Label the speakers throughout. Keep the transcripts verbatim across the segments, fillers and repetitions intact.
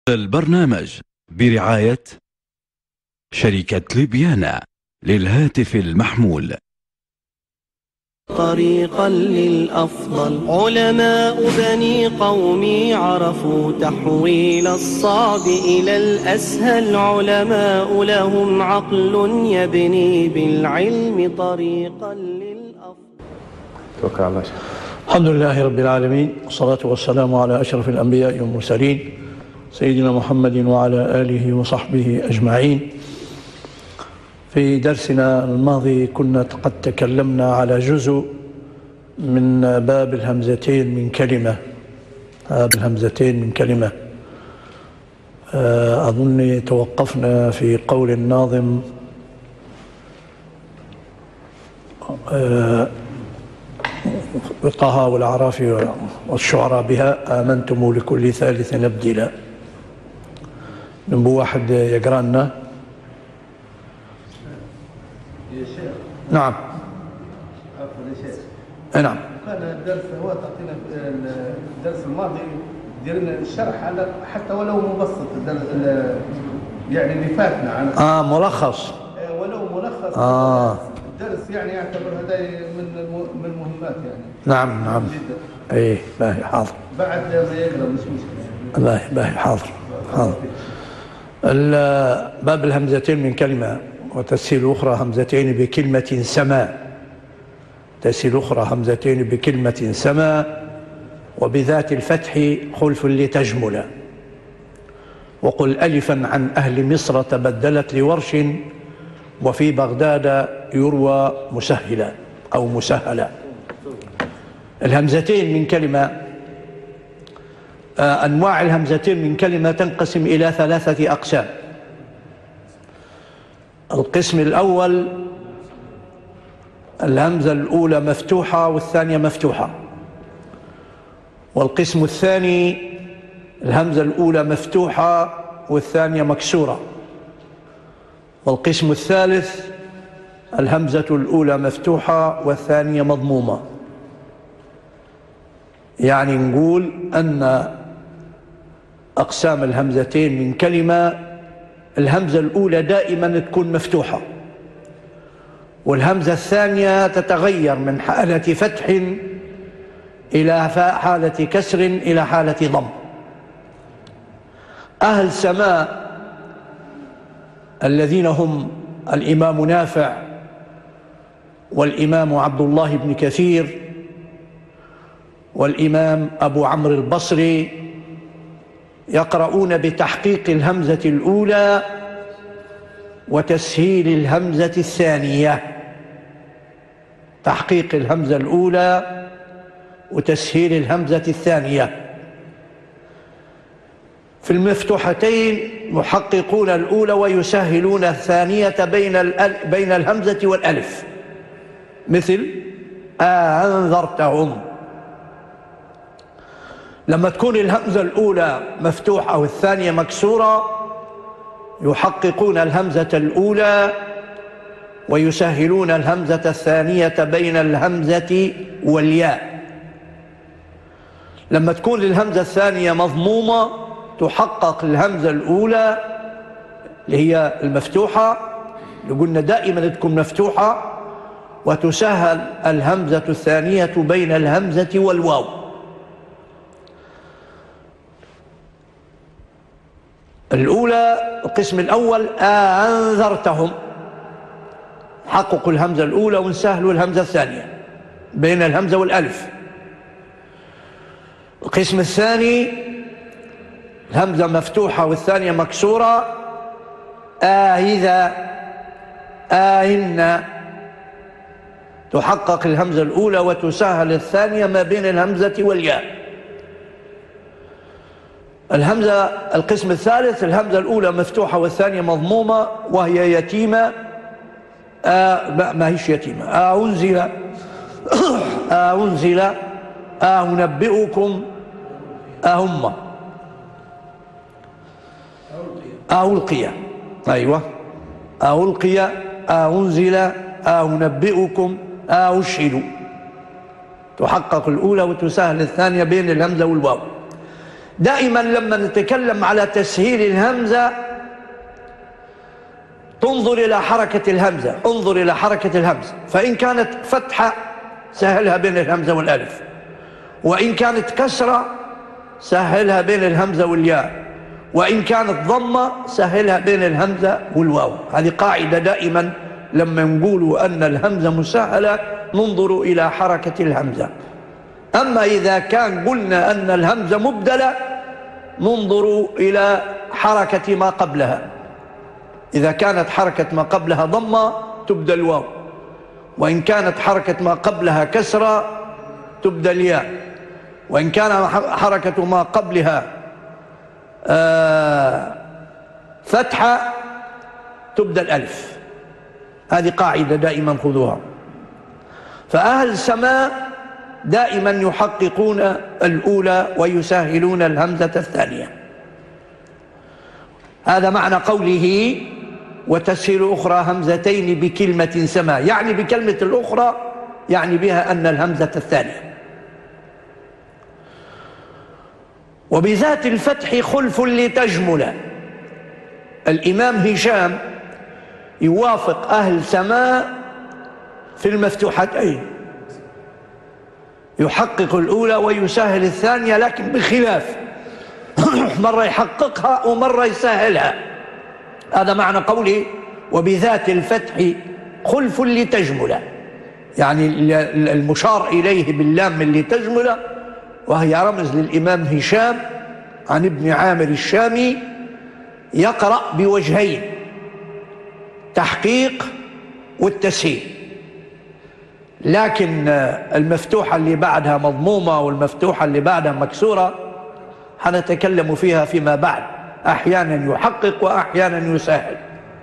Speaker 1: البرنامج برعاية شركة ليبيانا للهاتف المحمول.
Speaker 2: طريقا للأفضل علماء بني قومي عرفوا تحويل الصعب إلى الأسهل. علماء لهم عقل يبني بالعلم طريقا للأفضل.
Speaker 3: توكل على الله.
Speaker 4: الحمد لله رب العالمين، والصلاة والسلام على أشرف الأنبياء والمرسلين سيدنا محمد وعلى آله وصحبه أجمعين. في درسنا الماضي كنا قد تكلمنا على جزء من باب الهمزتين من كلمة باب الهمزتين من كلمة أظن توقفنا في قول الناظم وقها والأعراف والشعراء بها آمنتم لكل ثالث نبدلا. نبو واحد يقرأ لنا.
Speaker 5: يا شيخ.
Speaker 4: نعم.
Speaker 5: عفوا يا شيخ.
Speaker 4: نعم.
Speaker 5: كان الدرس هو تعطينا الدرس الماضي ديرنا الشرح على حتى ولو مبسط يعني اللي فاتنا عن
Speaker 4: اه ملخص.
Speaker 5: ولو ملخص.
Speaker 4: اه
Speaker 5: الدرس يعني يعتبر هذا من من المهمات يعني.
Speaker 4: نعم نعم. ايه باهي حاضر.
Speaker 5: بعد ما يقرا مش مشكله.
Speaker 4: باهي باهي حاضر حاضر. باب الهمزتين من كلمة وتسهيل أخرى همزتين بكلمة سما. تسهيل أخرى همزتين بكلمة سما وبذات الفتح خلف لتجمل. وقل ألفا عن أهل مصر تبدلت لورش وفي بغداد يروى مسهلا أو مسهلا. الهمزتين من كلمة، أنواع الهمزتين من كلمة تنقسم إلى ثلاثة أقسام. القسم الأول الهمزة الأولى مفتوحة والثانية مفتوحة. والقسم الثاني الهمزة الأولى مفتوحة والثانية مكسورة. والقسم الثالث الهمزة الأولى مفتوحة والثانية مضمومة. يعني نقول أن أقسام الهمزتين من كلمة الهمزة الأولى دائما تكون مفتوحة، والهمزة الثانية تتغير من حالة فتح إلى حالة كسر إلى حالة ضم. أهل سماء الذين هم الإمام نافع والإمام عبد الله بن كثير والإمام أبو عمرو البصري يقرؤون بتحقيق الهمزة الأولى وتسهيل الهمزة الثانية. تحقيق الهمزة الأولى وتسهيل الهمزة الثانية. في المفتوحتين يحققون الأولى ويسهلون الثانية بين بين الهمزة والألف، مثل أنذرتهم. لما تكون الهمزة الأولى مفتوحة والثانية مكسورة يحققون الهمزة الأولى ويسهلون الهمزة الثانية بين الهمزة والياء. لما تكون الهمزة الثانية مضمومة تحقق الهمزة الأولى اللي هي المفتوحة، اللي قلنا دائما تكون مفتوحة، وتسهل الهمزة الثانية بين الهمزة والواو. الأولى القسم الأول أنذرتهم، حققوا الهمزة الأولى ونسهلوا الهمزة الثانية بين الهمزة والألف. القسم الثاني الهمزة مفتوحة والثانية مكسورة، آهذا آهن، تحقق الهمزة الأولى وتسهل الثانية ما بين الهمزة والياء. الهمزة القسم الثالث الهمزة الأولى مفتوحة والثانية مضمومة وهي يتيمة. آه ما هيش يتيمة. أنزل أنزل أنبئكم أهم ألقي. أيوة ألقي أنزل أنبئكم أشهد. تحقق الأولى وتسهل الثانية بين الهمزة والواو. دائما لما نتكلم على تسهيل الهمزة تنظر إلى حركة الهمزة، انظر إلى حركة الهمزة، فإن كانت فتحة سهلها بين الهمزة والألف، وإن كانت كسرة سهلها بين الهمزة والياء، وإن كانت ضمة سهلها بين الهمزة والواو. هذه قاعدة دائما لما نقولوا أن الهمزة مسهلة ننظر إلى حركة الهمزة. أما إذا كان قلنا أن الهمزة مبدلة ننظر إلى حركة ما قبلها. إذا كانت حركة ما قبلها ضمة تبدل واو، وإن كانت حركة ما قبلها كسرة تبدل ياء، وإن كان حركة ما قبلها آه فتحة تبدل ألف. هذه قاعدة دائما خذوها. فأهل السماء دائما يحققون الأولى ويسهلون الهمزة الثانية. هذا معنى قوله وتسهيل أخرى همزتين بكلمة سما، يعني بكلمة الأخرى يعني بها أن الهمزة الثانية. وبذات الفتح خلف لتجمل. الإمام هشام يوافق أهل سماء في المفتوحتين، يحقق الأولى ويسهل الثانية، لكن بخلاف، مرة يحققها ومرة يسهلها. هذا معنى قوله وبذات الفتح خلف لتجمل، يعني المشار إليه باللام اللي تجمل، وهي رمز للإمام هشام عن ابن عامر الشامي، يقرأ بوجهين، تحقيق والتسهيل. لكن المفتوحة اللي بعدها مضمومة والمفتوحة اللي بعدها مكسورة حنتكلم فيها فيما بعد، أحيانا يحقق وأحيانا يسهل.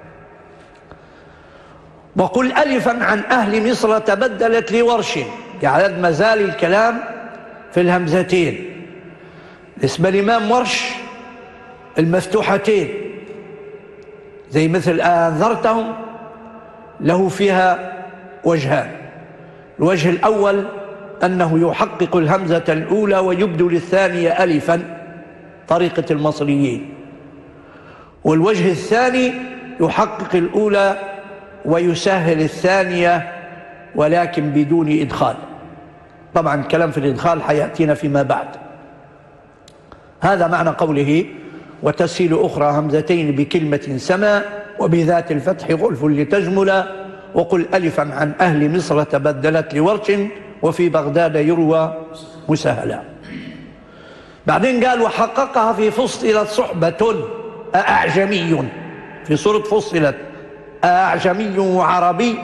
Speaker 4: وقل ألفا عن أهل مصر تبدلت لورش، يعني ما زال الكلام في الهمزتين. بالنسبة للإمام ورش المفتوحتين زي مثل أنذرتهم له فيها وجهان. الوجه الأول أنه يحقق الهمزة الأولى ويبدل الثانية ألفا طريقة المصريين، والوجه الثاني يحقق الأولى ويسهل الثانية ولكن بدون إدخال. طبعا الكلام في الإدخال حيأتينا فيما بعد. هذا معنى قوله وتسهيل أخرى همزتين بكلمة سما وبذات الفتح خلف لتجمل. وقل ألفا عن أهل مصر تبدلت لورش وفي بغداد يروى مسهلا. بعدين قال وحققها في فصلت صحبة أعجمي، في سورة فصلت أعجمي وعربي.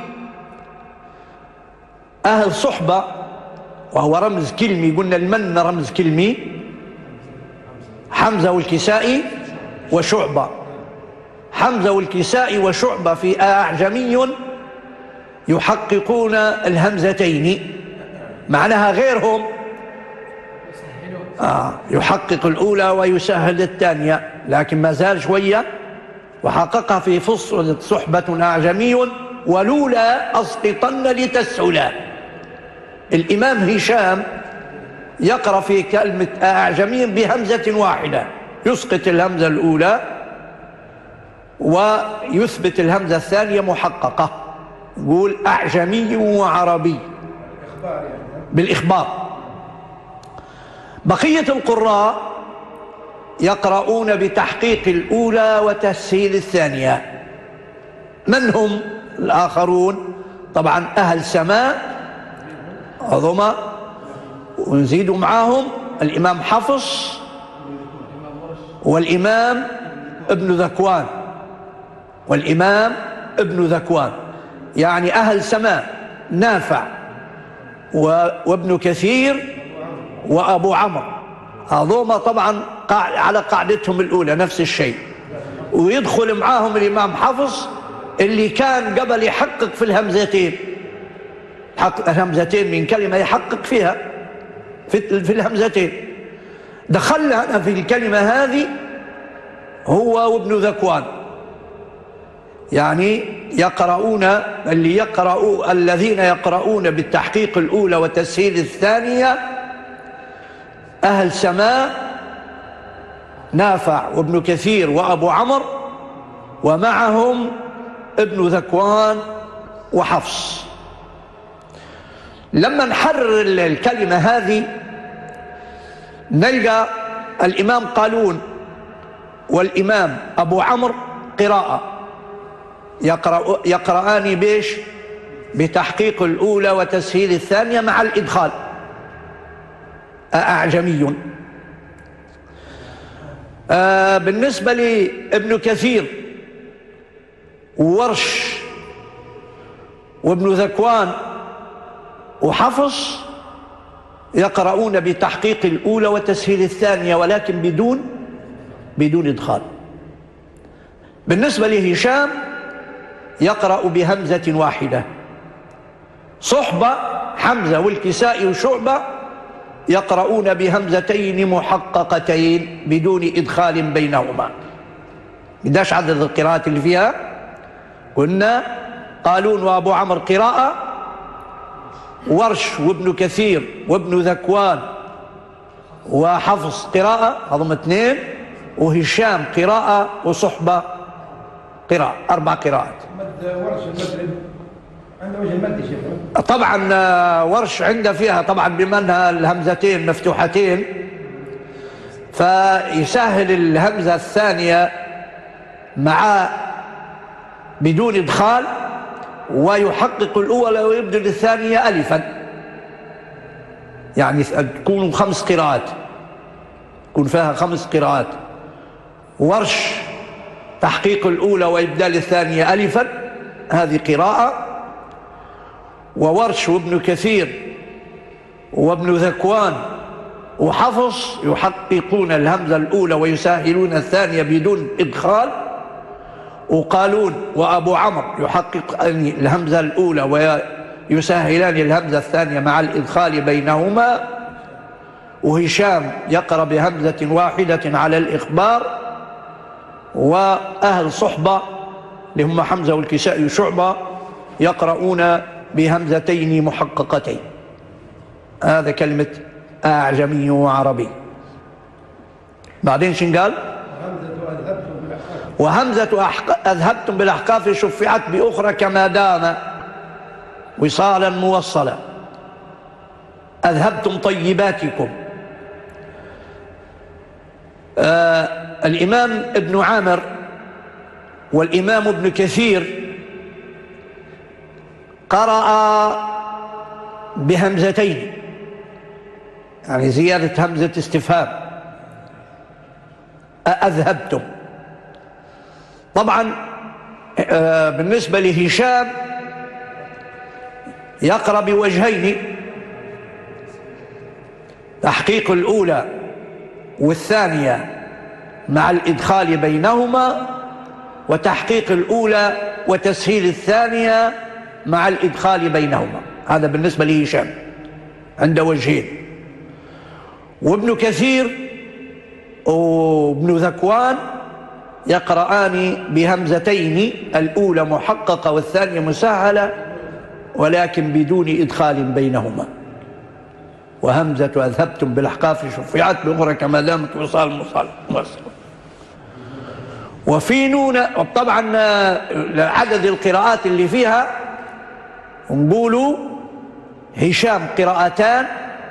Speaker 4: أهل صحبة وهو رمز كلمي، قلنا المن رمز كلمي، حمزة والكسائي وشعبة. حمزة والكسائي وشعبة في أعجمي يحققون الهمزتين، معناها غيرهم آه يحقق الأولى ويسهل الثانية، لكن ما زال شوية. وحققها في فصل صحبة أعجمي ولولا أسقطن لتسهلا. الإمام هشام يقرأ في كلمة أعجمي بهمزة واحدة، يسقط الهمزة الأولى ويثبت الهمزة الثانية محققة، يقول أعجمي وعربي بالإخبار. بقية القراء يقرؤون بتحقيق الأولى وتسهيل الثانية. من هم الآخرون؟ طبعا أهل سماء عظمة، ونزيد معاهم الإمام حفص والإمام ابن ذكوان والإمام ابن ذكوان، يعني أهل سماء نافع وابن كثير وأبو عمرو، هذوما طبعا على قاعدتهم الأولى نفس الشيء. ويدخل معاهم الإمام حفص اللي كان قبل يحقق في الهمزتين، حقق الهمزتين من كلمة يحقق فيها في, في الهمزتين، دخلنا في الكلمة هذه هو وابن ذكوان. يعني يقرؤون اللي يقرؤوا الذين يقرؤون بالتحقيق الأولى وتسهيل الثانية أهل سماء نافع وابن كثير وأبو عمرو، ومعهم ابن ذكوان وحفص. لما نحرر الكلمة هذه نلقى الإمام قالون والإمام أبو عمرو قراءة يقرأ يقرآن بيش بتحقيق الأولى وتسهيل الثانية مع الإدخال. أعجمي. آه بالنسبة لابن كثير وورش وابن ذكوان وحفص يقرؤون بتحقيق الأولى وتسهيل الثانية ولكن بدون بدون إدخال. بالنسبة لهشام يقرأ بهمزة واحدة. صحبة حمزة والكسائي وشعبة يقرؤون بهمزتين محققتين بدون إدخال بينهما. بداش عدد القراءات اللي فيها. قلنا قالون وأبو عمرو قراءة، ورش وابن كثير وابن ذكوان وحفص قراءة، هذهم اثنين، وهشام قراءة وصحبة قراءة، أربع قراءات.
Speaker 5: ورش المدرب عنده وجه المد شيخ.
Speaker 4: طبعا ورش عنده فيها طبعا بما انها الهمزتين مفتوحتين فيسهل الهمزة الثانية مع بدون إدخال ويحقق الأولى ويبدل الثانية ألفا، يعني تكون خمس قراءات، يكون فيها خمس قراءات. ورش تحقيق الأولى وإبدال الثانية ألفا، هذه قراءة. وورش وابن كثير وابن ذكوان وحفص يحققون الهمزة الأولى ويسهلون الثانية بدون إدخال. وقالون وأبو عمرو يحقق الهمزة الأولى ويسهلان الهمزة الثانية مع الإدخال بينهما. وهشام يقرأ بهمزة واحدة على الإخبار. وأهل صحبة اللي هم حمزة والكسائي وشعبة يقرؤون بهمزتين محققتين. هذا كلمة أعجمي وعربي. بعدين شن قال؟ وهمزة أذهبتم بالأحقاف شفعت بأخرى كما دام وصالا موصلا. أذهبتم طيباتكم. آه الإمام ابن عامر والإمام ابن كثير قرأ بهمزتين، يعني زيادة همزة استفهام، أذهبتم. طبعا بالنسبة لهشام يقرأ بوجهين، تحقيق الأولى والثانية مع الإدخال بينهما، وتحقيق الأولى وتسهيل الثانية مع الإدخال بينهما. هذا بالنسبة لهشام عند وجهين. وابن كثير وابن ذكوان يقرآن بهمزتين، الأولى محققة والثانية مسهلة ولكن بدون إدخال بينهما. وهمزة أذهبتم بالأحقاف شفعت بأخرى كما دامت وصال مصال. وفي نون طبعا عدد القراءات اللي فيها نقولوا هشام قراءتان،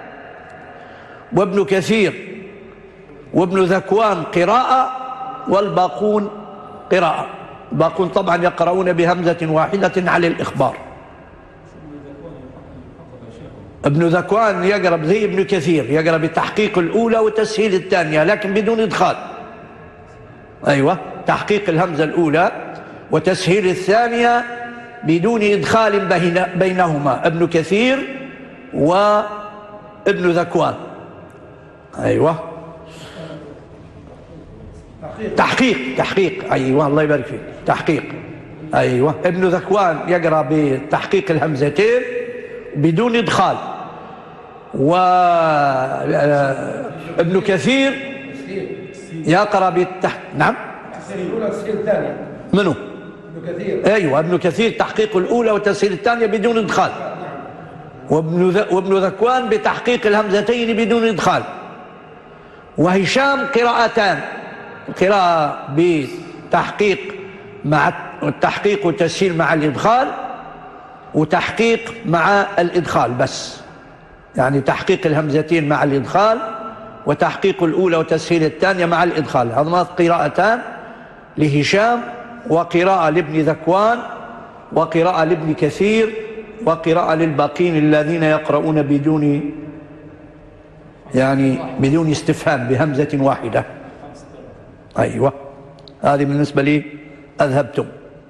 Speaker 4: وابن كثير وابن ذكوان قراءة، والباقون قراءة. الباقون طبعا يقرؤون بهمزة واحدة على الإخبار. ابن ذكوان يقرأ زي ابن كثير، يقرأ بتحقيق الأولى وتسهيل الثانية لكن بدون إدخال. أيوة، تحقيق الهمزة الأولى وتسهيل الثانية بدون إدخال بينهما، ابن كثير وابن ذكوان. أيوة، تحقيق تحقيق أيوة، الله يبارك فيك، تحقيق. أيوة، ابن ذكوان يقرأ بتحقيق الهمزتين بدون إدخال. وابن كثير يقرأ بالتح... نعم منو؟ ابن كثير. أيوة، ابن كثير تحقيق الأولى وتسهيل الثانية بدون إدخال. وابن, ذ... وابن ذكوان بتحقيق الهمزتين بدون إدخال. وهشام قراءتان، قراءة بتحقيق مع التحقيق والتسهيل مع الإدخال، وتحقيق مع الإدخال بس، يعني تحقيق الهمزتين مع الإدخال وتحقيق الأولى وتسهيل الثانية مع الإدخال. هذا قراءتان لهشام، وقراءة لابن ذكوان، وقراءة لابن كثير، وقراءة للباقين الذين يقرؤون بدون يعني بدون استفهام بهمزة واحدة. أيوة، هذه بالنسبة لي أذهبتم.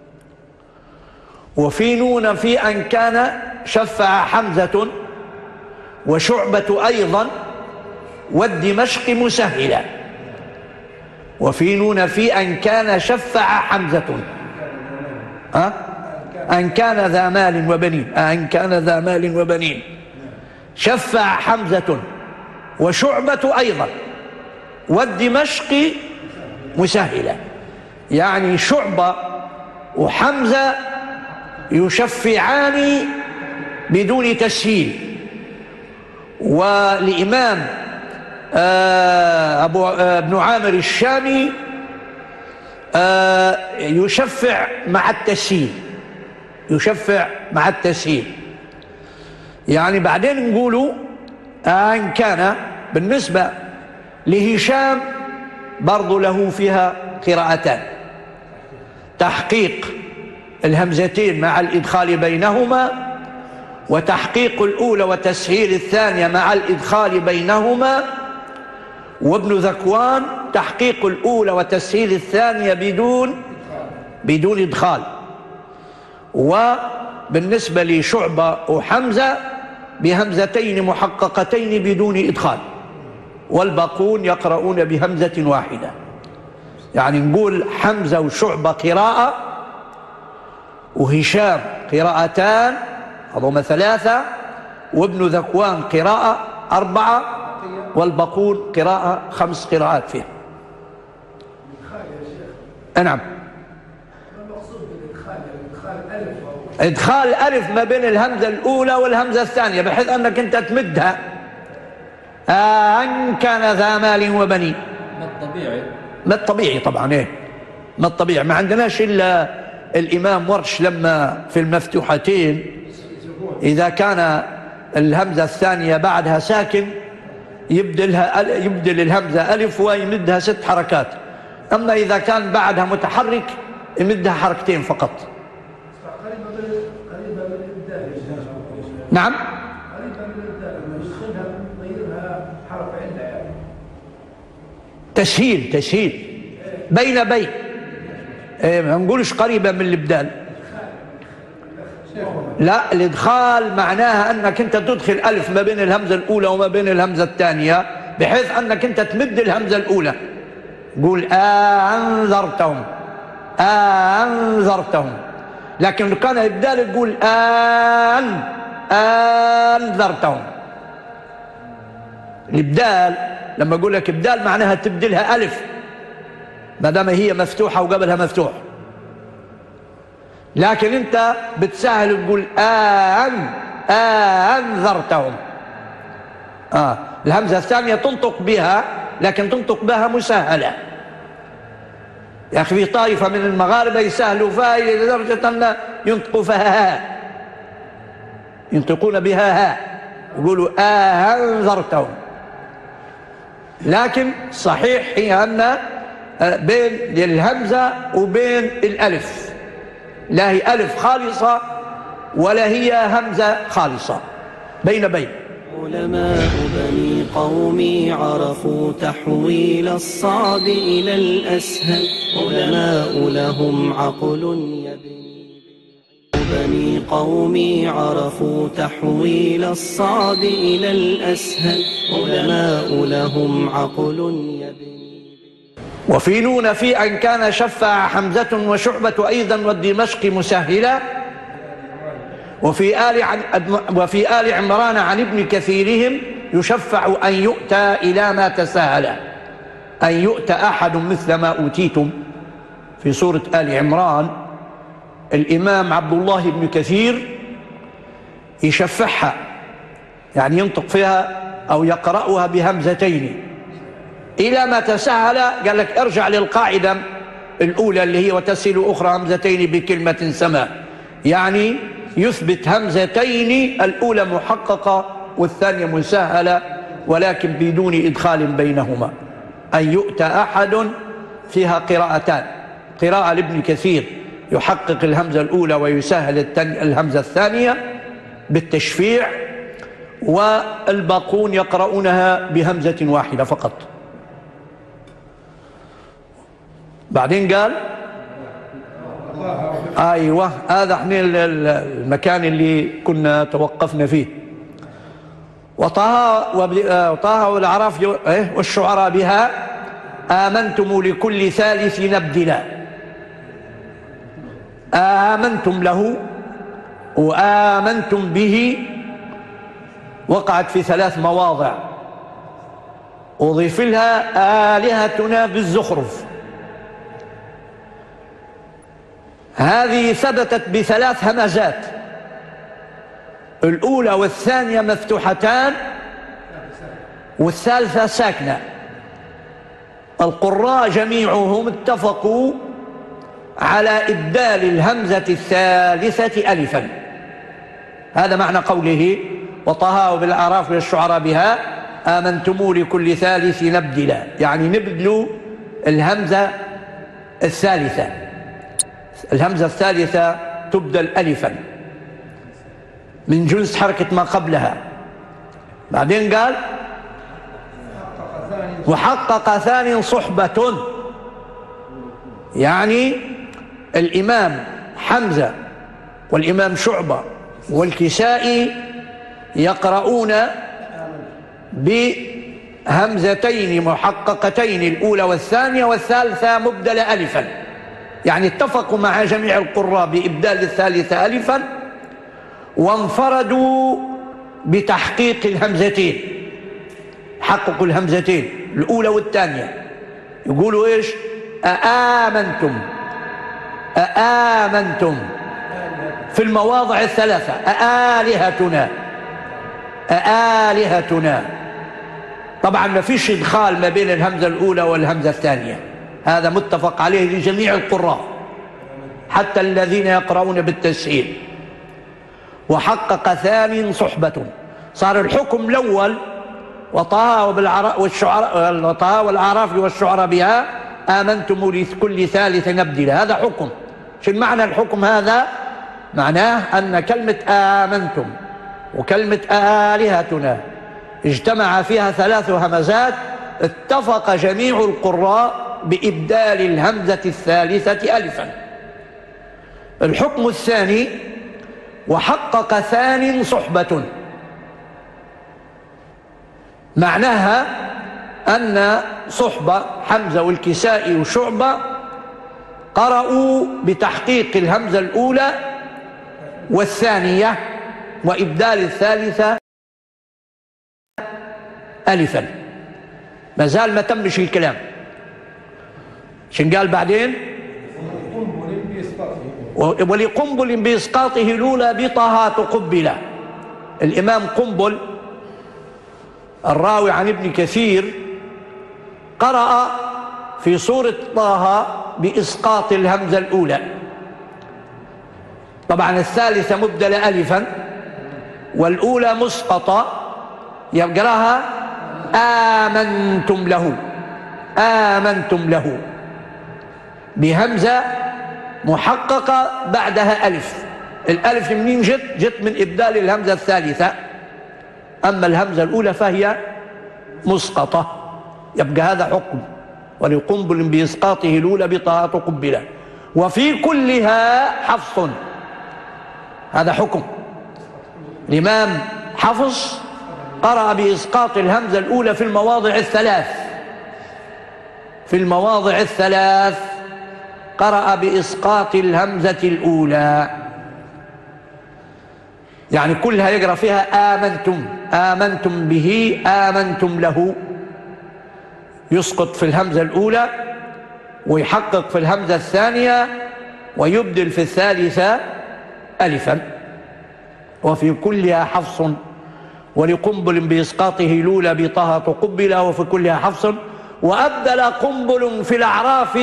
Speaker 4: وفي نون في أن كان شفع حمزة وشعبة أيضا والدمشق مسهلا. وفي نون في أن كان شفع حمزة أه؟ أن كان ذا مال وبنين، أن كان ذا مال وبنين، شفع حمزة وشعبة أيضا والدمشق مسهلا. يعني شعبة وحمزة يشفعان بدون تسهيل، والإمام أبو ابن عامر الشامي يشفع مع التسهيل، يشفع مع التسهيل. يعني بعدين نقولوا أن كان بالنسبة لهشام برضو له فيها قراءتان: تحقيق الهمزتين مع الإدخال بينهما، وتحقيق الأولى وتسهيل الثانية مع الإدخال بينهما. وابن ذكوان تحقيق الأولى وتسهيل الثانية بدون بدون إدخال. وبالنسبة لشعبة وحمزة بهمزتين محققتين بدون إدخال، والباقون يقرؤون بهمزة واحدة. يعني نقول حمزة وشعبة قراءة، وهشام قراءتان هذوما ثلاثة، وابن ذكوان قراءة أربعة، والباقون قراءة خمس قراءات فيها. نعم. إدخال ألف ما بين الهمزة الأولى والهمزة الثانية بحيث أنك أنت تمدها. أن كان ذا مال وبنين،
Speaker 3: ما الطبيعي؟
Speaker 4: ما الطبيعي طبعا. إيه ما الطبيعي؟ ما عندناش إلا الإمام ورش لما في المفتوحتين إذا كان الهمزة الثانية بعدها ساكن يبدلها يبدل الهمزة ألف ويمدها ست حركات، أما إذا كان بعدها متحرك يمدها حركتين فقط. نعم. تسهيل تسهيل بين بين، إيه ما نقولش قريبة من الإبدال. لا، الإدخال معناها أنك أنت تدخل ألف ما بين الهمزة الأولى وما بين الهمزة الثانية بحيث أنك أنت تمد الهمزة الأولى. قول أنذرتهم أنذرتهم، لكن لو كان إبدال تقول أن أنذرتهم. الإبدال لما أقول لك إبدال معناها تبدلها ألف ما دام هي مفتوحة وقبلها مفتوح، لكن أنت بتسهل تقول أن أنذرتهم. آه الهمزة الثانية تنطق بها لكن تنطق بها مسهلة. يا أخي في طائفة من المغاربة يسهلوا فيها لدرجة أن ينطقوا فيها ها، ينطقون بها ها، يقولوا أنذرتهم. لكن صحيح هي أن بين الهمزة وبين الألف، لا هي ألف خالصة ولا هي همزة خالصة، بين بين.
Speaker 2: علماء بني قومي عرفوا تحويل الصعب إلى الأسهل، علماء لهم عقل يبني. بني قومي عرفوا تحويل الصعب إلى الأسهل، علماء لهم عقل يبني.
Speaker 4: وفي نون في أن كان شفع حمزة وشعبة أيضا والدمشق مسهلا. وفي آل, عن وفي آل عمران عن ابن كثيرهم يشفع أن يؤتى إلى ما تساهل، أن يؤتى أحد مثل ما أوتيتم. في سورة آل عمران الإمام عبد الله بن كثير يشفعها، يعني ينطق فيها أو يقرأها بهمزتين، إلى ما تسهل قال لك ارجع للقاعدة الأولى اللي هي وتسهل أخرى همزتين بكلمة سما، يعني يثبت همزتين، الأولى محققة والثانية مسهلة ولكن بدون إدخال بينهما. أن يؤتى أحد فيها قراءتان، قراءة لابن كثير يحقق الهمزة الأولى ويسهل الهمزة الثانية بالتشفيع، والباقون يقرؤونها بهمزة واحدة فقط. بعدين قال أيوة هذا احنا المكان اللي كنا توقفنا فيه. وطه وطه والأعراف والشعراء بها آمنتم لكل ثالث نبدلا. آمنتم له وآمنتم به وقعت في ثلاث مواضع، أضيف لها آلهتنا بالزخرف. هذه ثبتت بثلاث همزات، الأولى والثانية مفتوحتان والثالثة ساكنة. القراء جميعهم اتفقوا على إبدال الهمزة الثالثة ألفا. هذا معنى قوله وطه بالأعراف والشعراء بها آمنتم لكل ثالث نبدلا، يعني نبدلوا الهمزة الثالثة، الهمزة الثالثة تبدل ألفا من جنس حركة ما قبلها. بعدين قال وحقق ثاني صحبة، يعني الإمام حمزة والإمام شعبة والكسائي يقرؤون بهمزتين محققتين، الأولى والثانية، والثالثة مبدلة ألفا، يعني اتفقوا مع جميع القراء بإبدال الثالثة ألفا، وانفردوا بتحقيق الهمزتين، حققوا الهمزتين الأولى والثانية، يقولوا إيش؟ أآمنتم أآمنتم في المواضع الثلاثة، أآلهتنا أآلهتنا. طبعا ما فيش إدخال ما بين الهمزة الأولى والهمزة الثانية، هذا متفق عليه لجميع القراء حتى الذين يقرؤون بالتسهيل. وحقق ثاني صحبة، صار الحكم الأول وطه والشعراء وطه والأعراف والشعراء بها آمنتم لكل ثالث نبدلا، هذا حكم. شو معنى الحكم هذا؟ معناه أن كلمة آمنتم وكلمة آلهتنا اجتمع فيها ثلاث همزات، اتفق جميع القراء بإبدال الهمزة الثالثة ألفا. الحكم الثاني وحقق ثاني صحبة، معناها أن صحبة حمزة والكسائي وشعبة قرأوا بتحقيق الهمزة الأولى والثانية وإبدال الثالثة ألفا. ما زال ما تمش الكلام، شن قال بعدين ولقنبل بإسقاطه الأولى بطه تقبل. الإمام قنبل الراوي عن ابن كثير قرأ في سورة طه بإسقاط الهمزة الأولى، طبعا الثالثة مبدلة ألفا والأولى مسقطة، يقرأها آمنتم له آمنتم له بهمزة محققة بعدها ألف. الألف منين جت؟ جت من إبدال الهمزة الثالثة، أما الهمزة الأولى فهي مسقطة، يبقى هذا حكم. ولقنبل بإسقاطه الأولى بطه تقبله. وفي كلها حفص، هذا حكم. الإمام حفص قرأ بإسقاط الهمزة الأولى في المواضع الثلاث، في المواضع الثلاث قرأ بإسقاط الهمزة الأولى، يعني كلها يقرأ فيها آمنتم آمنتم به آمنتم له، يسقط في الهمزة الأولى ويحقق في الهمزة الثانية ويبدل في الثالثة ألفا. وفي كلها حفص ولقنبل بإسقاطه الأولى بطه تقبل وفي كلها حفص وأبدل قنبل في الأعراف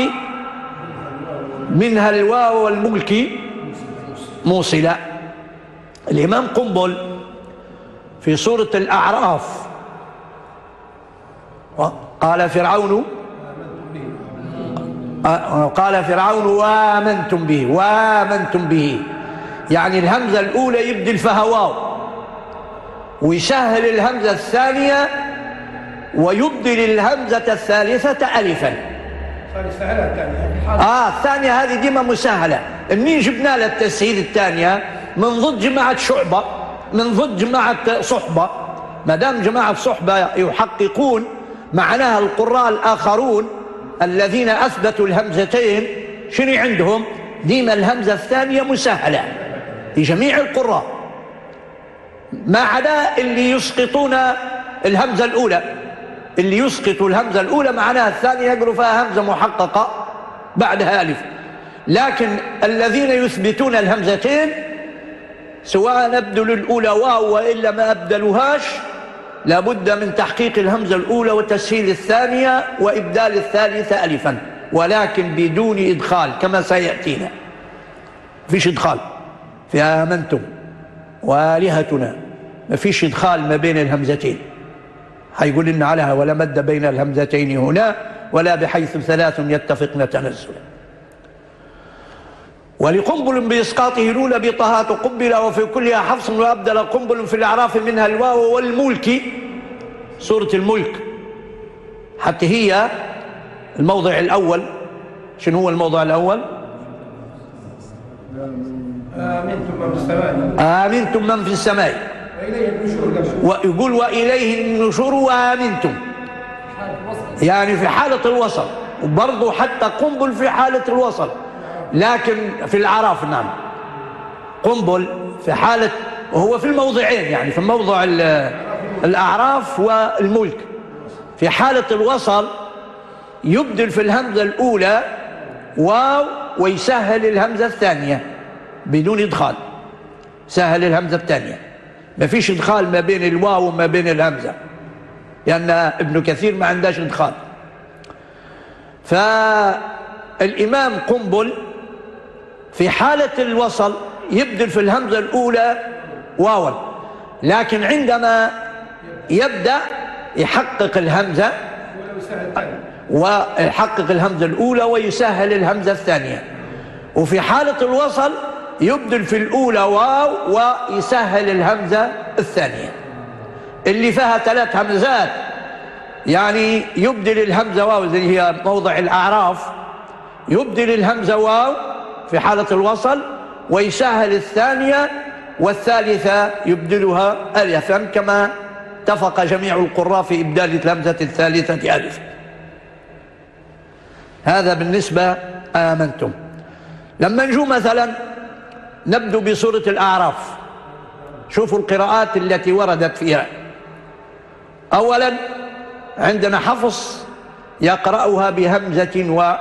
Speaker 4: منها الواو والملك موصلا. الإمام قنبل في سورة الأعراف قال فرعون قال فرعون وآمنتم به، وآمنتم به يعني الهمزة الأولى يبدل فيها واو، ويسهل الهمزة الثانية ويبدل الهمزة الثالثة ألفا. آه الثانية هذه ديما مسهلة. منين جبنا لها التسهيل الثانية؟ من ضد جماعة شعبة، من ضد جماعة صحبة. ما دام جماعة صحبة يحققون معناها القراء الآخرون الذين أثبتوا الهمزتين شنو عندهم؟ ديما الهمزة الثانية مسهلة لجميع القراء، ما عدا اللي يسقطون الهمزة الأولى. اللي يسقطوا الهمزة الأولى معناها الثانية يقروا فيها همزة محققة بعدها ألف. لكن الذين يثبتون الهمزتين سواء أبدلوا الأولى واو وإلا ما أبدلوهاش لابد من تحقيق الهمزة الأولى وتسهيل الثانية وإبدال الثالثة ألفا، ولكن بدون إدخال كما سيأتينا. فيش إدخال في آمنتم وآلهتنا، ما فيش إدخال ما بين الهمزتين. هيقول لنا عليها ولا مد بين الهمزتين هنا ولا بحيث ثلاث يتفقن تنزلا. ولقنبل بإسقاطه الأولى بطهات قبل وفي كلها حفص وأبدل قنبل في الأعراف منها الواو والملك. سورة الملك حتى هي الموضع الأول. شنو هو الموضع الأول؟
Speaker 5: آمنتم من في السماء
Speaker 4: آمنتم من في السماء ويقول وإليه النشور وآمنتم، يعني في حالة الوصل. وبرضه حتى قنبل في حالة الوصل، لكن في الأعراف نعم قنبل في حالة، وهو في الموضعين يعني في موضع الأعراف والملك. في حالة الوصل يبدل في الهمزة الأولى واو ويسهل الهمزة الثانية بدون إدخال. سهل الهمزة الثانية، ما فيش إدخال ما بين الواو وما بين الهمزة، لأن ابن كثير ما عندهش إدخال. فالإمام قنبل في حالة الوصل يبدل في الهمزة الأولى واوا، لكن عندما يبدأ يحقق الهمزة ويحقق الهمزة الأولى ويسهل الهمزة الثانية. وفي حالة الوصل يبدل في الأولى واو ويسهل الهمزة الثانية اللي فيها ثلاث همزات، يعني يبدل الهمزة واو زي هي موضع الأعراف، يبدل الهمزة واو في حالة الوصل ويسهل الثانية، والثالثة يبدلها ألفا كما اتفق جميع القراء في إبدال الهمزة الثالثة ألف. هذا بالنسبة آمنتم. لما نجو مثلا نبدو بسورة الأعراف، شوفوا القراءات التي وردت فيها. أولا عندنا حفص يقرأها بهمزة و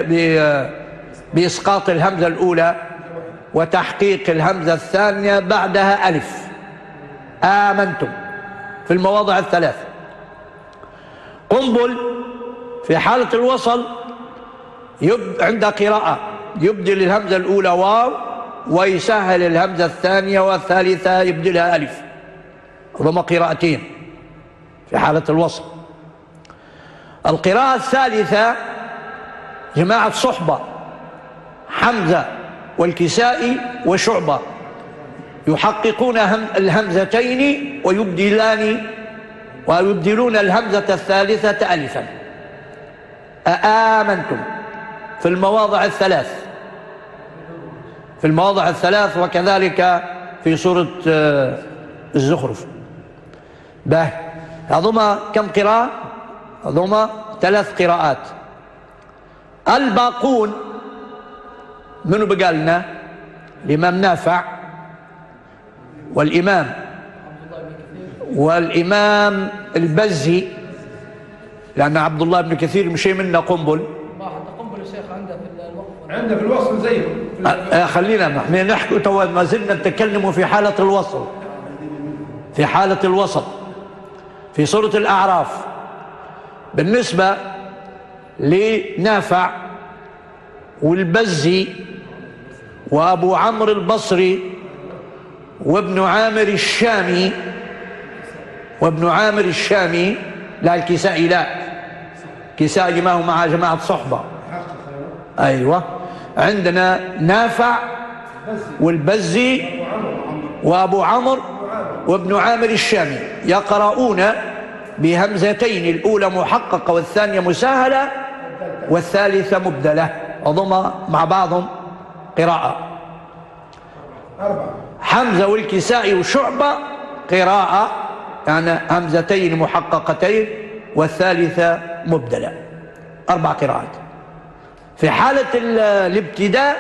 Speaker 4: بإسقاط الهمزة الأولى وتحقيق الهمزة الثانية بعدها ألف. آمنتم في المواضع الثلاث. قنبل في حالة الوصل يب... عند قراءة يبدل الهمزة الأولى واو ويسهل الهمزة الثانية والثالثة يبدلها ألف. هما قراءتين في حالة الوصل. القراءة الثالثة جماعة صحبة حمزة والكسائي وشعبة يحققون الهمزتين ويبدلان ويبدلون الهمزة الثالثة ألفا. آمنتم في المواضع الثلاث في المواضع الثلاث وكذلك في سورة الزخرف. به هذوما كم قراءة؟ هذوما ثلاث قراءات. الباقون منو بقى لنا؟ الإمام نافع والإمام والإمام البزي، لأن عبد الله بن كثير مشي منا قنبل.
Speaker 3: قنبل الشيخ عنده في الوقف
Speaker 5: عنده في الوصل زيه.
Speaker 4: آه خلينا احنا نحكي تو ما زلنا نتكلم في حالة الوصل. في حالة الوصل في سورة الأعراف بالنسبة لنافع والبزي وأبو عمرو البصري وابن عامر الشامي وابن عامر الشامي. لا الكسائي لا، كسائي ما هو مع جماعة صحبة. أيوة، عندنا نافع والبزي وأبو عمرو وابن عامر الشامي يقرؤون بهمزتين، الأولى محققة والثانية مسهلة والثالثة مبدلة، وضم مع بعضهم قراءة. حمزة والكسائي وشعبة قراءة يعني همزتين محققتين والثالثة مبدلة، أربع قراءات. في حالة الابتداء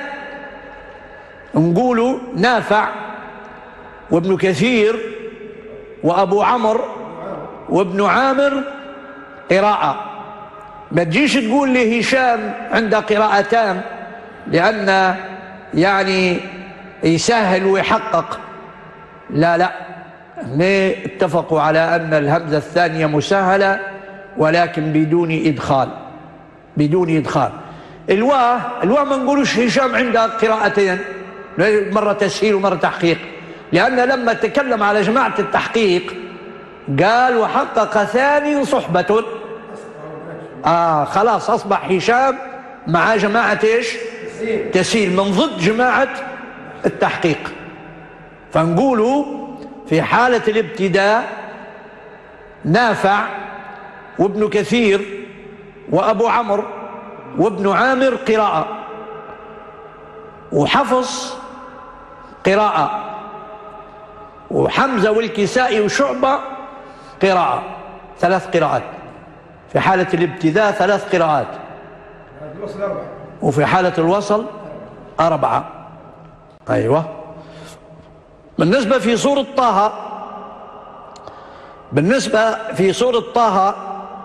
Speaker 4: نقول نافع وابن كثير وأبو عمرو وابن عامر قراءة. ما تجيش تقول لي هشام عنده قراءتان لأن يعني يسهل ويحقق، لا لا، اتفقوا على أن الهمزة الثانية مسهلة ولكن بدون إدخال، بدون إدخال. الواء الواء ما نقولوش هشام عنده قراءتين، مرة تسهيل ومرة تحقيق، لأن لما تكلم على جماعة التحقيق قال وحقق ثاني صحبة، آه خلاص أصبح هشام مع جماعة إيش؟ تسهيل، من ضد جماعة التحقيق. فنقولوا في حالة الابتداء نافع وابن كثير وأبو عمرو وابن عامر قراءة، وحفص قراءة، وحمزة والكسائي وشعبة قراءة، ثلاث قراءات. في حالة الابتداء ثلاث قراءات، وفي حالة الوصل أربعة. أيوة. بالنسبة في سورة طه، بالنسبة في سورة طه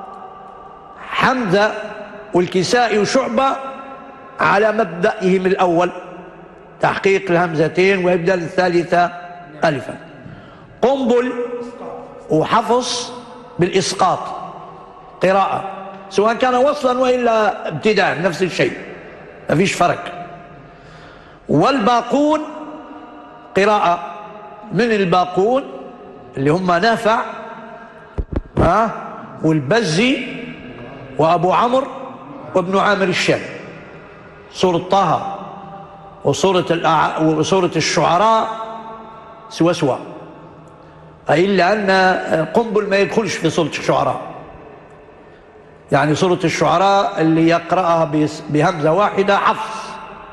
Speaker 4: حمزة والكسائي وشعبة على مبدئهم الأول تحقيق الهمزتين ويبدأ الثالثة ألفا. قنبل وحفص بالإسقاط قراءة، سواء كان وصلا وإلا ابتداء نفس الشيء، ما فيش فرق. والباقون قراءة من الباقون اللي هم نافع ها والبزي وأبو عمرو وابن عامر الشامي. سورة طه وسورة الأع... وسورة الشعراء سوا سوا، إلا أن قنبل ما يدخلش في سورة الشعراء. يعني سورة الشعراء اللي يقرأها بهمزة واحدة حفص،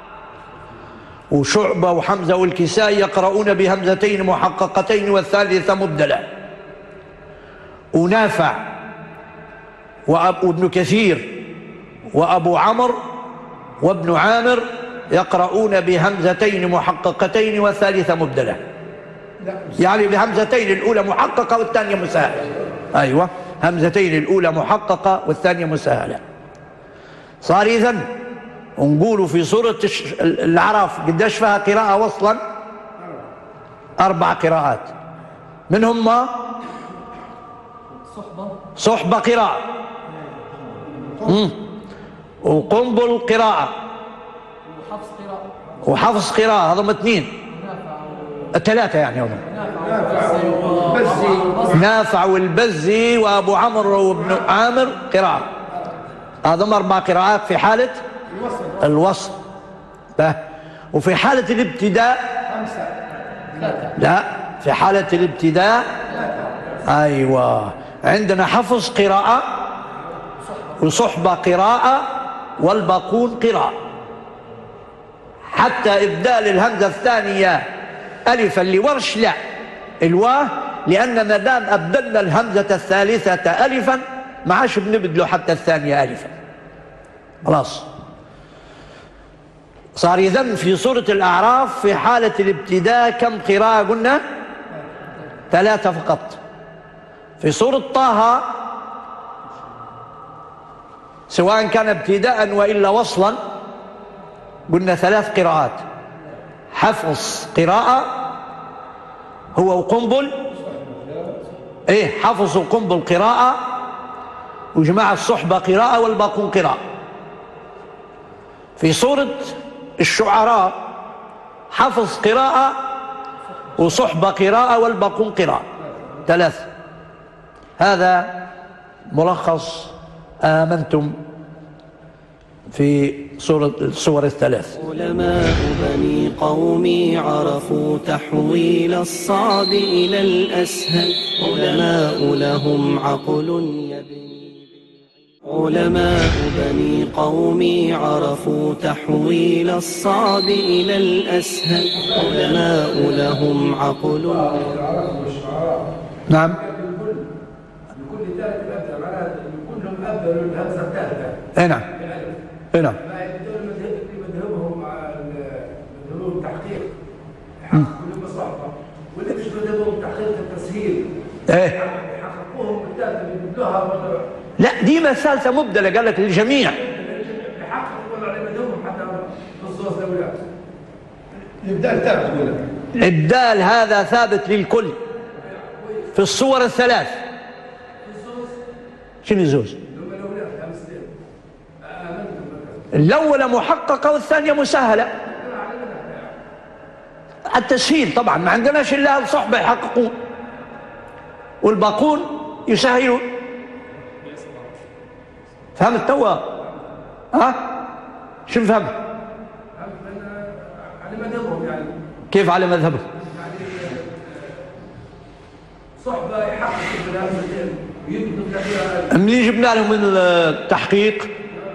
Speaker 4: وشعبة وحمزة والكسائي يقرؤون بهمزتين محققتين والثالثة مبدلة، ونافع وابن كثير وأبو عمرو وابن عامر يقرؤون بهمزتين محققتين والثالثة مبدلة، يعني بهمزتين الأولى محققة والثانية مسهلة. أيوة، همزتين الأولى محققة والثانية مسهلة. صار إذن نقول في سورة الأعراف قداش فيها قراءة وصلا؟ أربع قراءات، منهم ما صحبة قراءة، وقنبل قراءة، وحفص قراءة، هذهم اثنين الثلاثة يعني هذهم نافع والبزي وأبو عمرو وابن عامر قراءة، هذهم أربع قراءات في حالة الوصل. وفي حالة الابتداء لا، في حالة الابتداء أيوة عندنا حفص قراءة وصحبة قراءة والباقون قراءة، حتى إبدال الهمزة الثانية ألفا لورش لا الواه، لأن ما دام أبدلنا الهمزة الثالثة ألفا ما عادش بنبدله حتى الثانية ألفا، خلاص. صار إذن في سورة الأعراف في حالة الابتداء كم قراءة قلنا؟ ثلاثة فقط. في سورة طه سواء كان ابتداء وإلا وصلا قلنا ثلاث قراءات، حفص قراءة هو وقنبل، ايه حفص وقنبل قراءة، وجماعة الصحبة قراءة والباقون قراءة. في سورة الشعراء حفص قراءة وصحبة قراءة والباقون قراءة ثلاثة. هذا ملخص آمنتم في سورة السور الثلاث.
Speaker 2: علماء بني قومي عرفوا تحويل الصعب إلى الأسهل، علماء لهم عقل يبني. علماء بني قومي عرفوا تحويل الصعب إلى الأسهل، علماء لهم عقل.
Speaker 4: نعم.
Speaker 6: لكل ثالث أبدأ معناها كلهم أبدأوا الهمزة الثالثة.
Speaker 4: اي نعم. اي نعم.
Speaker 6: مذهبهم مذهبهم تحقيق كلهم الصحبة، واللي مش مذهبهم تحقيق التسهيل.
Speaker 4: ايه.
Speaker 6: يحققوهم بالثالثة بيبدلوها ولا
Speaker 4: لا دي مسألة مبدلة قال لك للجميع.
Speaker 6: يحققوا ولا على مذهبهم حتى في الصوص الأولى. الإبدال ثابت ولا؟
Speaker 4: الإبدال هذا ثابت للكل في الصور الثلاث. شنو الزوز؟ الأولى محققة والثانية مسهلة. التسهيل طبعا ما عندناش إلا الصحبة يحققون والباقون يسهلون. فهمت توا؟ ها؟ شنو فهمت؟
Speaker 6: على مذهبهم يعني.
Speaker 4: كيف على مذهبهم؟
Speaker 6: يعني صحبة يحقق بالهمزتين ويبدو فيها.
Speaker 4: منين جبنا لهم من التحقيق؟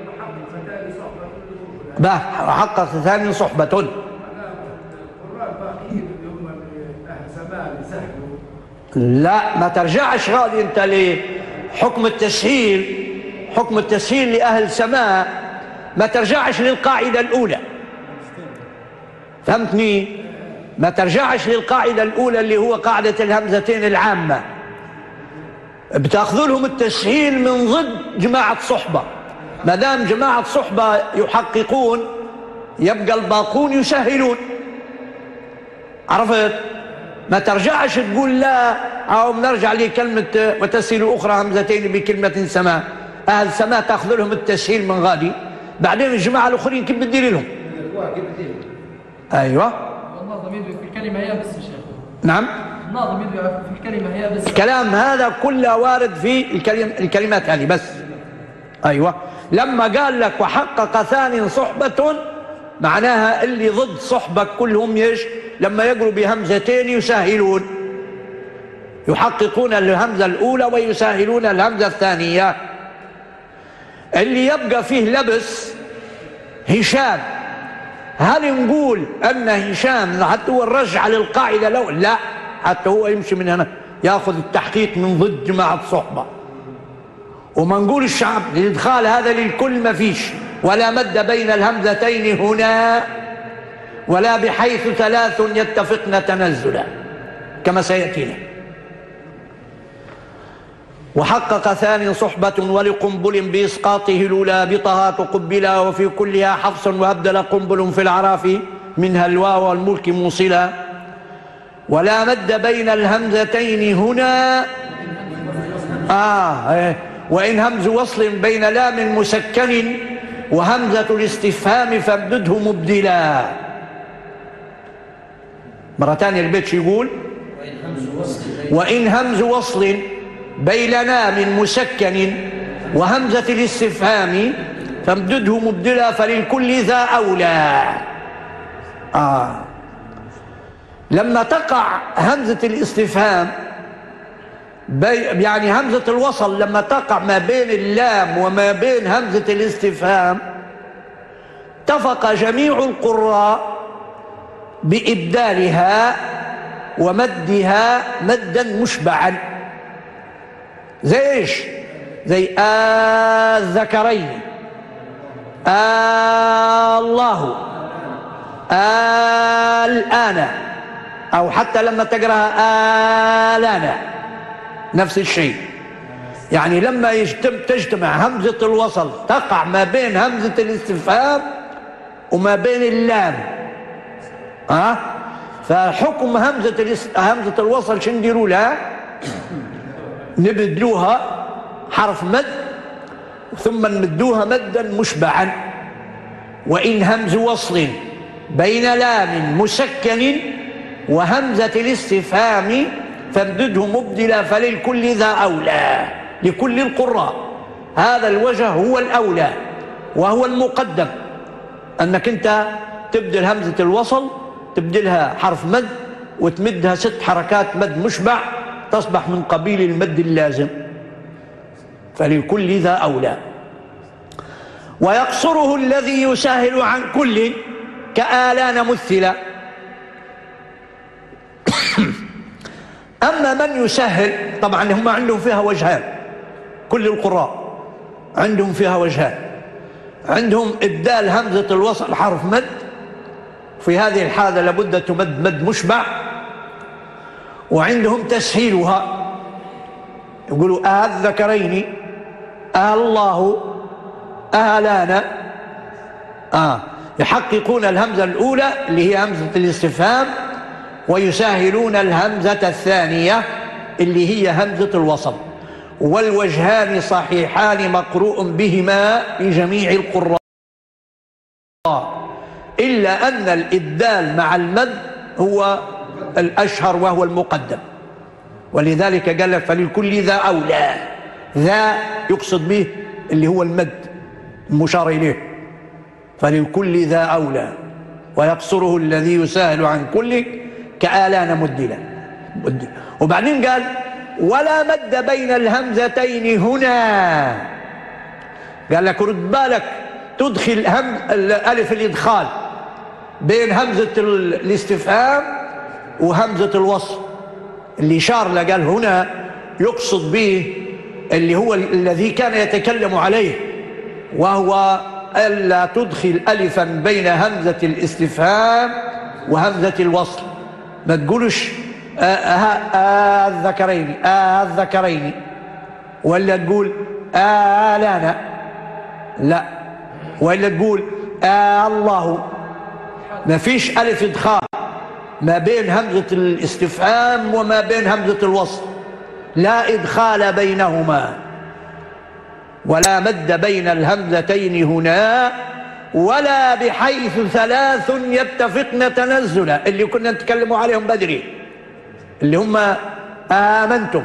Speaker 4: با حقق ثاني صحبة. لا ما ترجعش غادي انت لحكم التسهيل. حكم التسهيل لأهل سماء ما ترجعش للقاعدة الأولى. فهمتني؟ ما ترجعش للقاعدة الأولى اللي هو قاعدة الهمزتين العامة. بتاخذوا لهم التسهيل من ضد جماعة صحبة. ما دام جماعة صحبة يحققون يبقى الباقون يسهلون. عرفت؟ ما ترجعش تقول لا أو نرجع لكلمة وتسهيل أخرى همزتين بكلمة سماء. أهل سماء تأخذ لهم التسهيل من غادي، بعدين الجماعة الآخرين كيف بتدير لهم؟ أيوة.
Speaker 3: الناظم يدعو في الكلمة هي بس يا شيخ.
Speaker 4: نعم.
Speaker 3: الناظم يدعو في الكلمة هي بس.
Speaker 4: الكلام هذا كله وارد في الكلم الكلمات هذه بس. أيوة. لما قال لك وحقق ثاني صحبة معناها اللي ضد صحبة كلهم يش لما يقروا بهمزتين يسهلون، يحققون الهمزة الأولى ويسهلون الهمزة الثانية. اللي يبقى فيه لبس هشام. هل نقول أن هشام حتى هو الرجعة للقاعدة لو لا، حتى هو يمشي من هنا يأخذ التحقيق من ضد جماعة صحبة. وما نقول الشعب الإدخال هذا للكل ما فيش، ولا مد بين الهمزتين هنا ولا بحيث ثلاث يتفقن تنزلا كما سيأتينا. وحقق ثاني صحبة ولقنبل بإسقاطه الأولى تقبلا وفي كلها حفص وأبدل قنبل في العراف منها الواو والملك موصلا. ولا مد بين الهمزتين هنا آه إيه. وإن همز وصل بين لام مسكن وهمزة الاستفهام فامدده مبدلا. مرة ثانية البيت يقول وإن همز وصل بين لام مسكن وهمزة الاستفهام فامدده مبدلا فللكل ذا أولى. آه. لما تقع همزة الاستفهام يعني همزة الوصل لما تقع ما بين اللام وما بين همزة الاستفهام اتفق جميع القراء بإبدالها ومدها مدا مشبعا. زي ايش؟ زي الذكرين الله الآن، أو حتى لما تقرأها آلانا نفس الشيء. يعني لما يجتمع تجتمع همزة الوصل تقع ما بين همزة الاستفهام وما بين اللام. ها؟ فحكم همزة همزة الوصل شو نديروا لها؟ نبدلوها حرف مد ثم نمدوها مدا مشبعا. وإن همز وصل بين لام مسكن وهمزة الاستفهام فامدده مبدلا فللكل ذا أولى لكل القراء. هذا الوجه هو الأولى وهو المقدم، أنك أنت تبدل همزة الوصل تبدلها حرف مد وتمدها ست حركات مد مشبع تصبح من قبيل المد اللازم، فللكل ذا أولى. ويقصره الذي يسهل عن كل كآلان مثلا. أما من يسهل طبعا هم عندهم فيها وجهان، كل القراء عندهم فيها وجهان، عندهم إبدال همزة الوصل حرف مد، في هذه الحالة لابد تمد مد مشبع، وعندهم تسهيلها يقولوا آه الذكرين آه الله آه لانا آه يحققون الهمزة الأولى اللي هي همزة الاستفهام ويسهلون الهمزة الثانية اللي هي همزة الوصل. والوجهان صحيحان مقروء بهما لجميع القراء، إلا أن الإبدال مع المد هو الأشهر وهو المقدم، ولذلك قال لك فللكل ذا أولى. ذا يقصد به اللي هو المد المشار إليه، فللكل ذا أولى. ويقصره الذي يسهل عن كل كآلان مدلا. وبعدين قال ولا مد بين الهمزتين هنا. قال لك رد بالك تدخل هم ألف الإدخال بين همزة الاستفهام وهمزة الوصل. اللي شار له قال هنا يقصد به اللي هو الذي كان يتكلم عليه، وهو ألا تدخل ألفا بين همزة الاستفهام وهمزة الوصل. ما تقولش آه آه آه الذكرين آه الذكرين ولا تقول آه لانا، لا، ولا تقول آه الله. ما فيش ألف إدخال ما بين همزة الاستفهام وما بين همزة الوصل، لا إدخال بينهما. ولا مد بين الهمزتين هنا ولا بحيث ثلاث يتفقن تنزلا، اللي كنا نتكلموا عليهم بدري اللي هم آمنتم،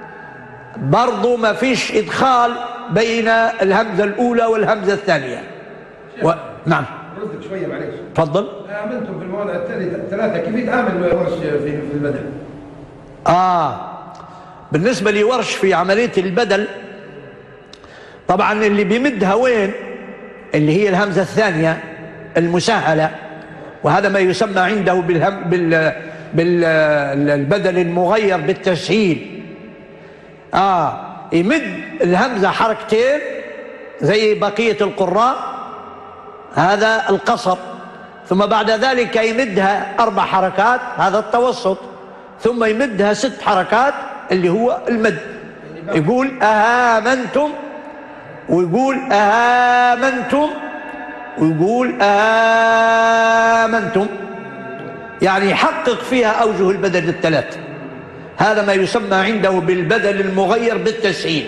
Speaker 4: برضو ما فيش إدخال بين الهمزة الأولى والهمزة الثانية. و... نعم
Speaker 6: ردك شوية معلش.
Speaker 4: تفضل.
Speaker 6: آمنتم في المواضع الثلاثة كيف يتعامل ورش في البدل؟
Speaker 4: آه بالنسبة لورش في عملية البدل طبعا اللي بيمدها وين؟ اللي هي الهمزة الثانية المسهلة، وهذا ما يسمى عنده بالهم بال بالبدل المغير بالتسهيل. آه يمد الهمزة حركتين زي بقية القراء، هذا القصر، ثم بعد ذلك يمدها أربع حركات، هذا التوسط، ثم يمدها ست حركات اللي هو المد. يقول آمنتم ويقول آمنتم ويقول آمنتم، يعني يحقق فيها أوجه البدل الثلاث. هذا ما يسمى عنده بالبدل المغير بالتسهيل.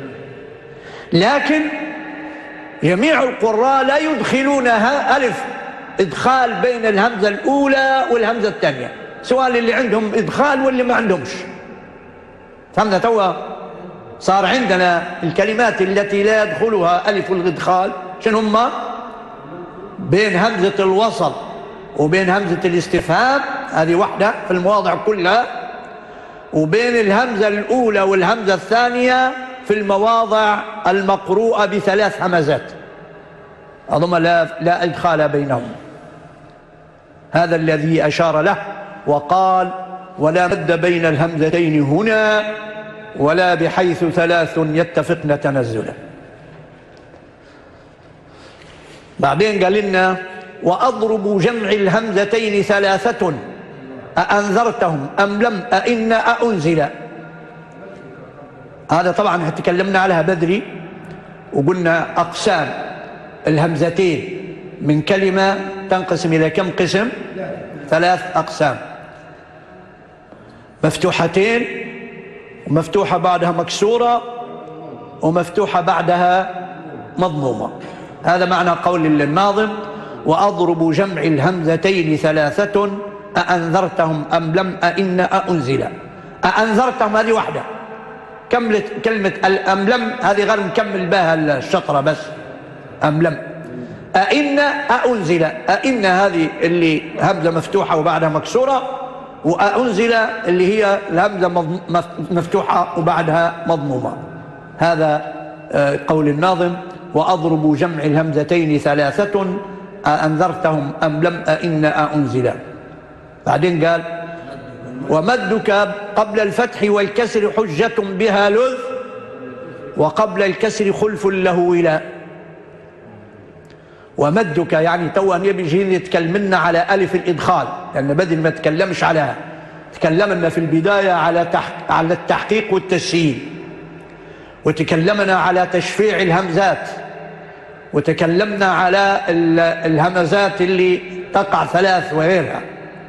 Speaker 4: لكن جميع القراء لا يدخلونها ألف إدخال بين الهمزة الأولى والهمزة الثانية، سواء اللي عندهم إدخال واللي ما عندهمش. فهمنا توا؟ صار عندنا الكلمات التي لا يدخلها ألف الإدخال شنو هما؟ بين همزة الوصل وبين همزة الاستفهام، هذه واحدة في المواضع كلها، وبين الهمزة الأولى والهمزة الثانية في المواضع المقروءة بثلاث همزات، أظن لا, لا إدخال بينهم. هذا الذي أشار له وقال ولا مد بين الهمزتين هنا ولا بحيث ثلاث يتفقن تنزلا. بعدين قال لنا وأضرب جمع الهمزتين ثلاثة أأنذرتهم أم لم أئن أأنزل. هذا طبعا تكلمنا عليها بدري وقلنا أقسام الهمزتين من كلمة تنقسم إلى كم قسم؟ ثلاث أقسام: مفتوحتين، ومفتوحة بعدها مكسورة، ومفتوحة بعدها مضمومة. هذا معنى قول الناظم: وأضرب جمع الهمزتين ثلاثة أأنذرتهم أم لم أئن أأنزل. أأنذرتهم هذه واحدة، كملت كلمة أم لم هذه غير مكمل بها الشطرة بس أم لم. أئن أأنزل، أئن هذه اللي همزة مفتوحة وبعدها مكسورة، وأأنزل اللي هي الهمزة مفتوحة وبعدها مضمومة. هذا قول الناظم: وأضرب جمع الهمزتين ثلاثة أأنذرتهم أم لم أئن أأنزل. بعدين قال: ومدك قبل الفتح والكسر حجة بها لذ، وقبل الكسر خلف له ولا. ومدك يعني تو يجي يتكلمنا على ألف الإدخال، لأن بدل ما تكلمش عليها، تكلمنا في البداية على تحق على التحقيق والتسهيل، وتكلمنا على تشفيع الهمزات، وتكلمنا على الهمزات اللي تقع ثلاث وغيرها.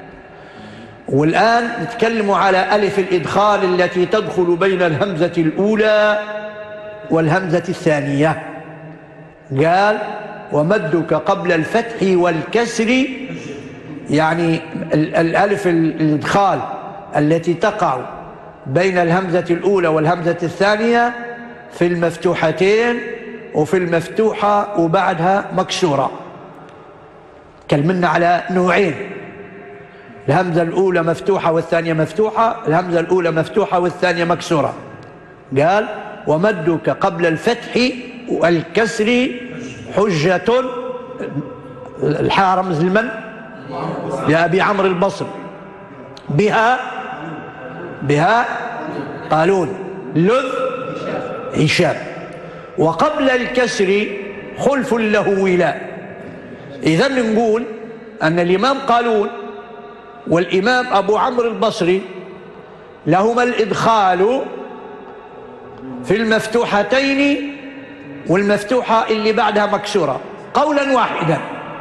Speaker 4: والآن نتكلم على ألف الإدخال التي تدخل بين الهمزة الأولى والهمزة الثانية. قال: ومدك قبل الفتح والكسر، يعني الألف الإدخال التي تقع بين الهمزة الأولى والهمزة الثانية في المفتوحتين وفي المفتوحة وبعدها مكسورة. كلمنا على نوعين: الهمزة الأولى مفتوحة والثانية مفتوحة، الهمزة الأولى مفتوحة والثانية مكسورة. قال: ومدك قبل الفتح والكسر حجة، الحاء رمز لمن؟ لأبي عمرو البصري. بها بها قالون، لذ هشام. وقبل الكسر خلف له ولاء. إذن نقول أن الإمام قالون والإمام أبو عمرو البصري لهما الإدخال في المفتوحتين والمفتوحة اللي بعدها مكسورة قولا واحدا،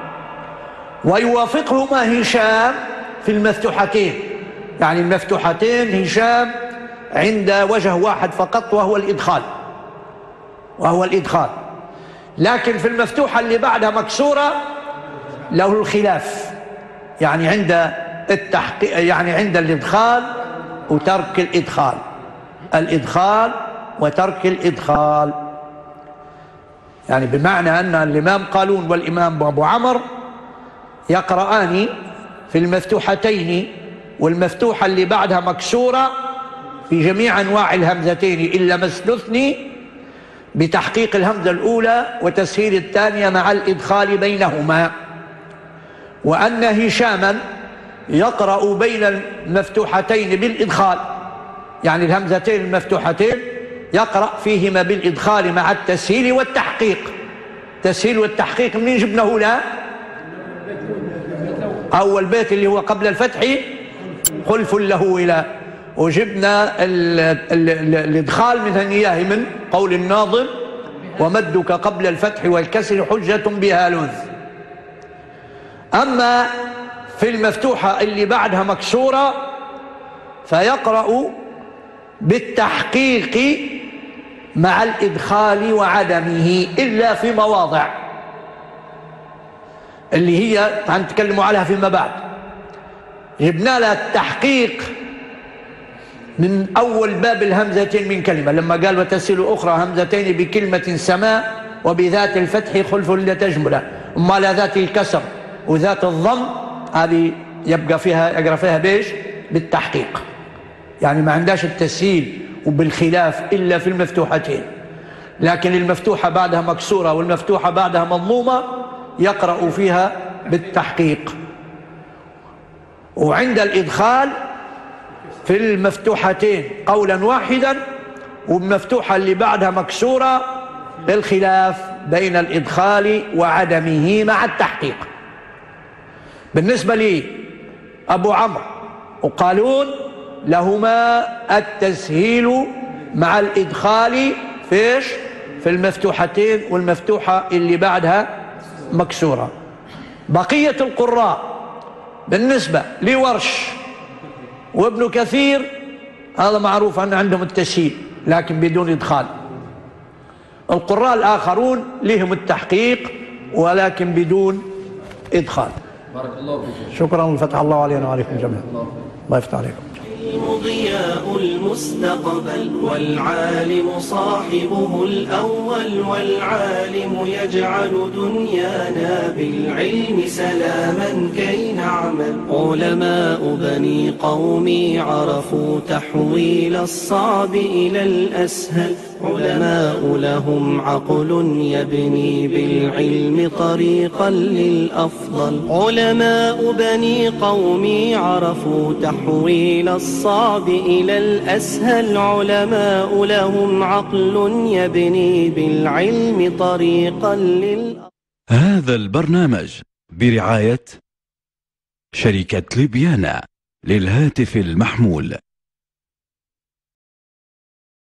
Speaker 4: ويوافقهما هشام في المفتوحتين. يعني المفتوحتين هشام عند وجه واحد فقط وهو الإدخال، وهو الإدخال. لكن في المفتوحة اللي بعدها مكسورة له الخلاف، يعني عند التحقيق، يعني عند الإدخال وترك الإدخال، الإدخال وترك الإدخال. يعني بمعنى أن الإمام قالون والإمام أبو عمرو يقرآن في المفتوحتين والمفتوحة اللي بعدها مكسورة في جميع أنواع الهمزتين إلا ما استثني بتحقيق الهمزة الأولى وتسهيل الثانية مع الإدخال بينهما. وأن هشاما يقرأ بين المفتوحتين بالإدخال، يعني الهمزتين المفتوحتين يقرأ فيهما بالإدخال مع التسهيل والتحقيق. التسهيل والتحقيق منين جبناه؟ لا أول بيت اللي هو قبل الفتح خلف له إلى، وجبنا ال ال ال الإدخال من إياه من قول الناظم: ومدك قبل الفتح والكسر حجة بها لذ. أما في المفتوحة اللي بعدها مكسورة فيقرأ بالتحقيق مع الإدخال وعدمه إلا في مواضع اللي هي هنتكلم عليها فيما بعد. جبنا لها التحقيق من أول باب الهمزتين من كلمة، لما قال: وتسهيل أخرى همزتين بكلمة سماء وبذات الفتح خلف لتجمله. أما لا ذات الكسر وذات الضم هذه يبقى فيها يقرأ فيها بيش بالتحقيق، يعني ما عندهاش التسهيل وبالخلاف إلا في المفتوحتين. لكن المفتوحة بعدها مكسورة والمفتوحة بعدها مضمومة يقرأ فيها بالتحقيق. وعند الإدخال في المفتوحتين قولا واحدا، والمفتوحة اللي بعدها مكسورة الخلاف بين الإدخال وعدمه مع التحقيق. بالنسبة لي أبو عمرو وقالون لهما التسهيل مع الإدخال فيش في المفتوحتين والمفتوحة اللي بعدها مكسورة. بقية القراء بالنسبة لورش وابن كثير هذا معروف أن عندهم التسهيل لكن بدون إدخال. القراء الآخرون لهم التحقيق ولكن بدون إدخال.
Speaker 6: بارك الله فيك.
Speaker 4: شكرا وفتح الله علينا وعليكم جميعا. الله يفتح عليكم.
Speaker 2: ضياء المستقبل والعالم صاحبه الأول، والعالم يجعل دنيانا بالعلم سلاما كي نعمل. علماء بني قومي عرفوا تحويل الصعب إلى الأسهل، علماء لهم عقل يبني بالعلم طريقا للأفضل. علماء بني قومي عرفوا تحويل الصعب إلى الأسهل، علماء لهم عقل يبني بالعلم طريقا للأفضل.
Speaker 1: هذا البرنامج برعاية شركة ليبيانا للهاتف المحمول.